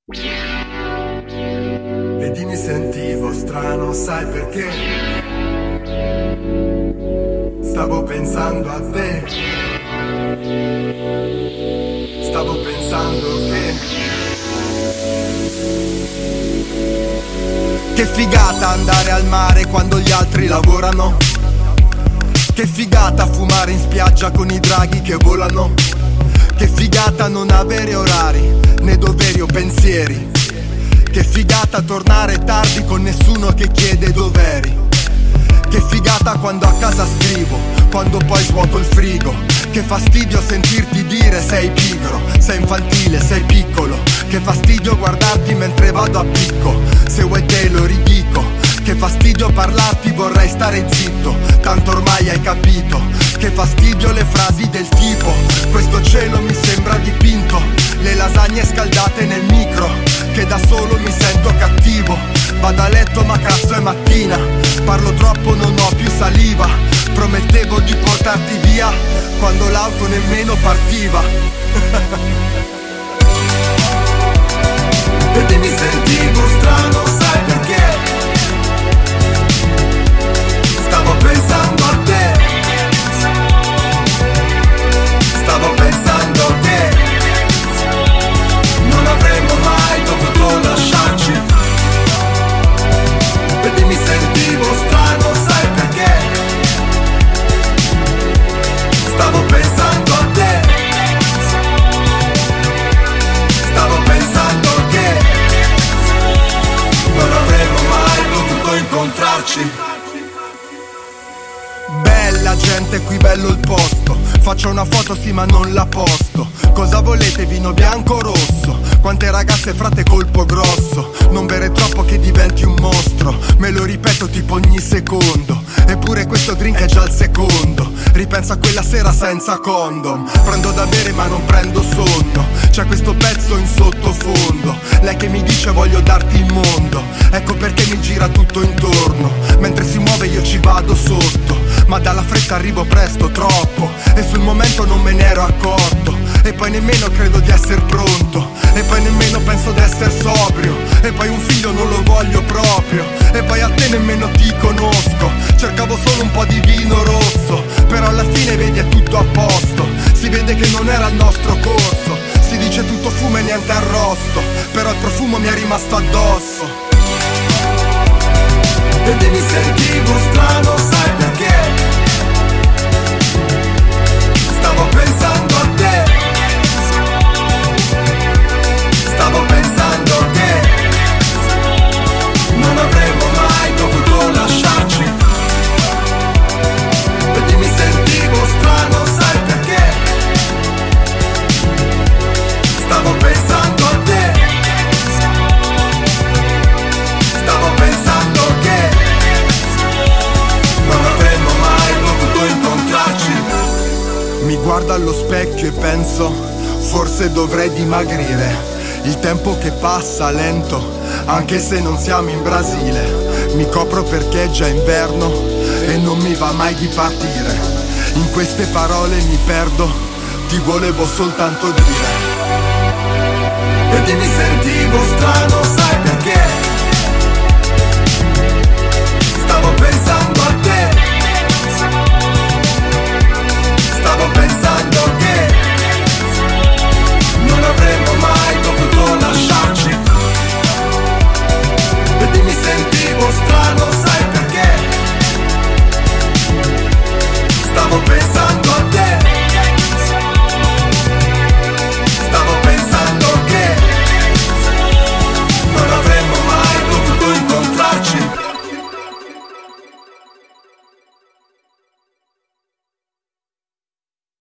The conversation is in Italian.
Vedi mi sentivo strano, sai perché? Stavo pensando a te. Stavo pensando che figata andare al mare quando gli altri lavorano. Che figata fumare in spiaggia con i draghi che volano. Che figata non avere orari, né doveri o pensieri. Che figata tornare tardi con nessuno che chiede dov'eri. Che figata quando a casa scrivo, quando poi svuoto il frigo. Che fastidio sentirti dire sei pigro, sei infantile, sei piccolo. Che fastidio guardarti mentre vado a picco, se vuoi te lo ridico. Che fastidio parlarti, vorrei stare zitto, tanto ormai hai capito. Che fastidio le frasi del tipo questo cielo mi sembra dipinto. Le lasagne scaldate nel micro, che da solo mi sento cattivo. Vado a letto ma cazzo è mattina, parlo troppo non ho più saliva. Promettevo di portarti via quando l'auto nemmeno partiva. Vedi mi sentivo strano, sai perché? Stavo pensando a te. Stavo pensando che non avremmo mai dovuto lasciarci. Vedi mi sentivo strano, sai perché? Stavo pensando a te. Stavo pensando che non avremmo mai dovuto incontrarci. Bella gente qui, bello il posto. Faccio una foto sì ma non la posto. Cosa volete, vino bianco o rosso? Quante ragazze frate colpo grosso. Non bere troppo che diventi un mostro. Me lo ripeto tipo ogni secondo. Eppure questo drink è già il secondo. Ripenso a quella sera senza condom. Prendo da bere ma non prendo sonno. C'è questo pezzo in sottofondo. Lei che mi dice voglio darti il mondo. Ecco perché mi gira tutto intorno. Mentre si muove io ci vado sotto. Ma dalla fretta arrivo presto, troppo. E sul momento non me ne ero accorto. E poi nemmeno credo di essere pronto. E poi nemmeno penso di essere sobrio. E poi un figlio non lo voglio proprio. E poi a te nemmeno ti conosco. Cercavo solo un po' di vino rosso. Però alla fine vedi è tutto a posto. Si vede che non era il nostro corso. Si dice tutto fumo e niente arrosto. Però il profumo mi è rimasto addosso. Vedi mi sentivo strano, sai perché? Stavo pensando a te. Stavo pensando che non avremmo mai dovuto lasciarci. Vedi mi sentivo strano, sai perché? Stavo pensando a te. Stavo pensando che non avremmo mai dovuto incontrarci. Mi guardo allo specchio e penso, forse dovrei dimagrire. Il tempo che passa lento, anche se non siamo in Brasile. Mi copro perché è già inverno e non mi va mai di partire. In queste parole mi perdo, ti volevo soltanto dire. Vedi mi sentivo strano,